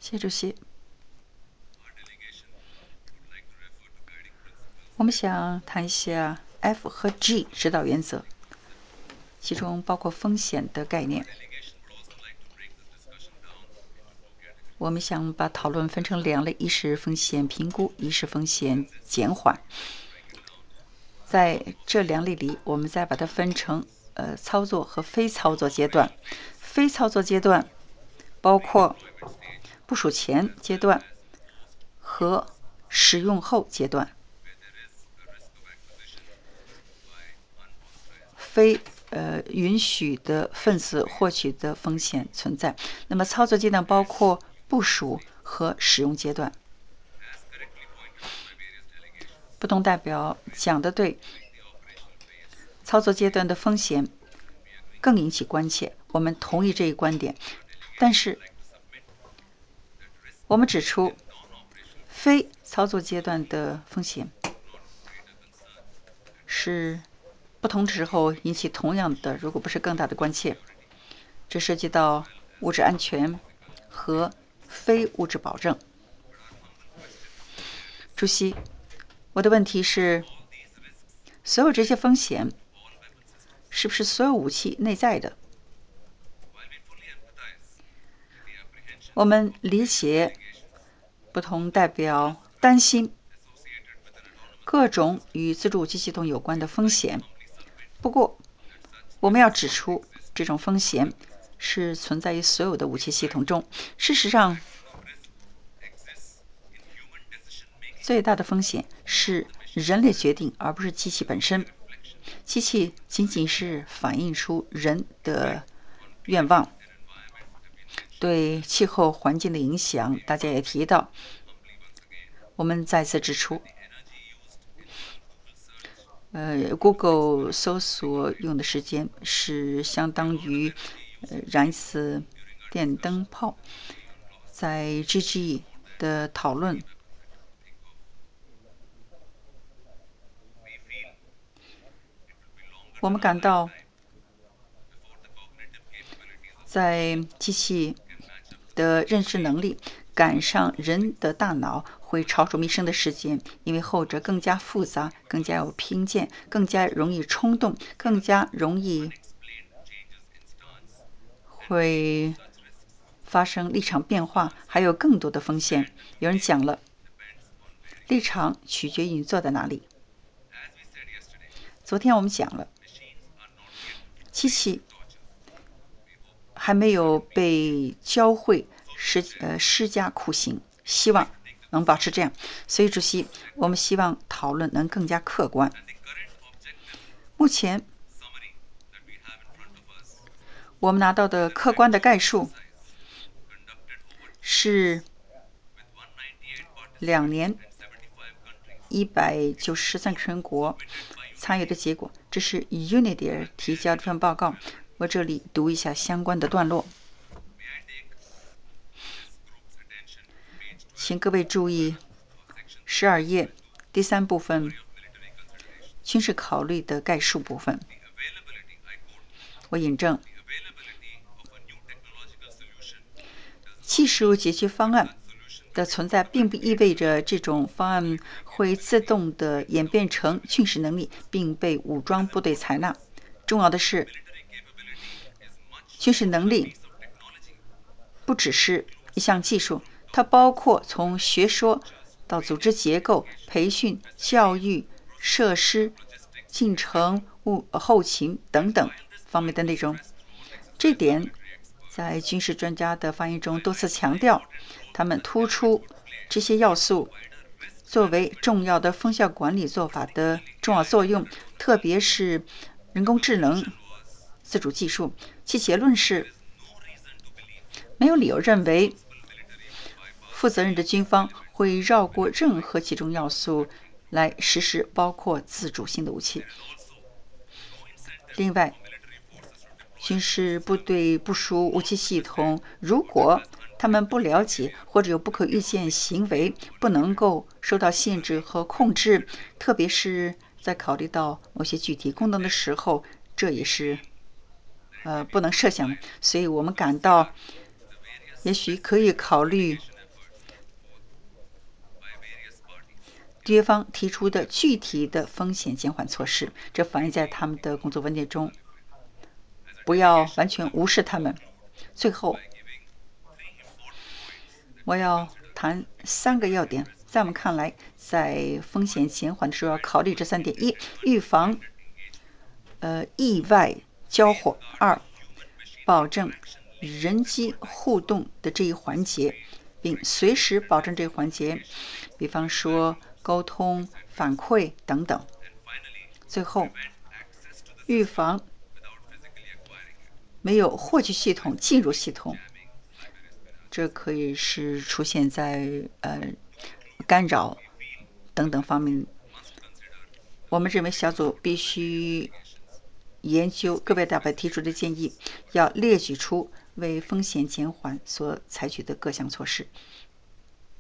谢主席。我们想谈一下 F 和 G 指导原则，其中包括风险的概念。我们想把讨论分成两类，一是风险评估，一是风险减缓。在这两类里，我们再把它分成操作和非操作阶段。非操作阶段包括部署前阶段和使用后阶段。非允许的分子获取的风险存在。那么操作阶段包括部署和使用阶段。不同代表讲得对，操作阶段的风险更引起关切，我们同意这一观点。但是我们指出，非操作阶段的风险是不同时候引起同样的，如果不是更大的关切。这涉及到物质安全和非物质保证。主席，我的问题是，所有这些风险是不是所有武器内在的？我们理解不同代表担心各种与自主武器系统有关的风险。不过，我们要指出，这种风险是存在于所有的武器系统中。事实上，最大的风险是人类决定，而不是机器本身。机器仅仅是反映出人的愿望。对气候环境的影响，大家也提到。我们再次指出，Google 搜索用的时间是相当于燃一次电灯泡。在 GG 的讨论，我们感到在机器的认识能力赶上人的大脑会超出一生的时间，因为后者更加复杂，更加有偏见，更加容易冲动，更加容易会发生立场变化，还有更多的风险。有人讲了，立场取决于你坐在哪里。昨天我们讲了，机器还没有被教会施加酷刑，希望能保持这样。所以，主席，我们希望讨论能更加客观。目前我们拿到的客观的概述是2年193个成员国参与的结果。这是 UNIDIR 提交的这份报告。我这里读一下相关的段落，请各位注意12页第3部分军事考虑的概述部分。我引证：技术解决方案的存在并不意味着这种方案会自动地演变成军事能力，并被武装部队采纳。重要的是，军事能力不只是一项技术，它包括从学说到组织结构、培训、教育、设施、进程、后勤等等方面的内容。这点在军事专家的发言中多次强调，他们突出这些要素作为重要的风险管理做法的重要作用，特别是人工智能自主技术。其结论是，没有理由认为负责任的军方会绕过任何其中要素来实施包括自主性的武器。另外，军事部队部署武器系统，如果他们不了解或者有不可预见行为，不能够受到限制和控制，特别是在考虑到某些具体功能的时候，这也是不能设想。所以我们感到，也许可以考虑缔约方提出的具体的风险减缓措施，这反映在他们的工作文件中，不要完全无视他们。最后，我要谈3个要点，在我们看来，在风险减缓的时候要考虑这3点：一、预防意外交火；二、保证人机互动的这一环节，并随时保证这一环节，比方说沟通、反馈等等。最后，预防没有获取系统进入系统，这可以是出现在干扰等等方面。我们认为小组必须研究个别代表提出的建议，要列举出为风险减缓所采取的各项措施。